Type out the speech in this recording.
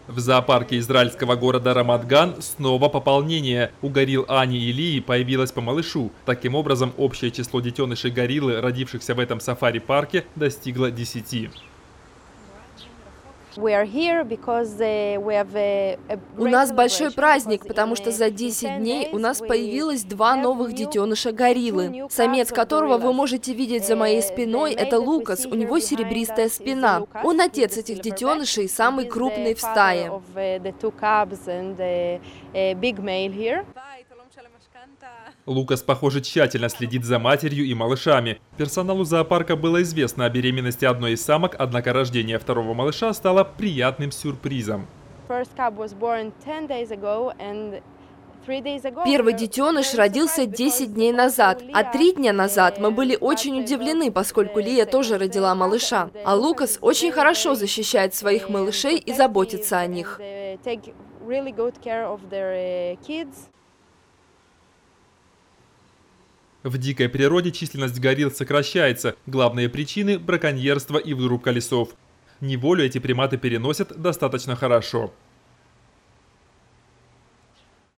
В зоопарке израильского города Рамат-Ган снова пополнение. У горилл Ани и Лии появилось по малышу. Таким образом, общее число детенышей гориллы, родившихся в этом сафари-парке, достигло 10. У нас большой праздник, потому что за 10 дней у нас появилось 2 новых детеныша гориллы. Самец которого вы можете видеть за моей спиной, это Лукас, у него серебристая спина. Он отец этих детенышей, самый крупный в стае. Лукас, похоже, тщательно следит за матерью и малышами. Персоналу зоопарка было известно о беременности одной из самок, однако рождение второго малыша стало приятным сюрпризом. Первый детеныш родился 10 дней назад, а 3 дня назад мы были очень удивлены, поскольку Лия тоже родила малыша. А Лукас очень хорошо защищает своих малышей и заботится о них. В дикой природе численность горилл сокращается. Главные причины – браконьерство и вырубка лесов. Неволю эти приматы переносят достаточно хорошо.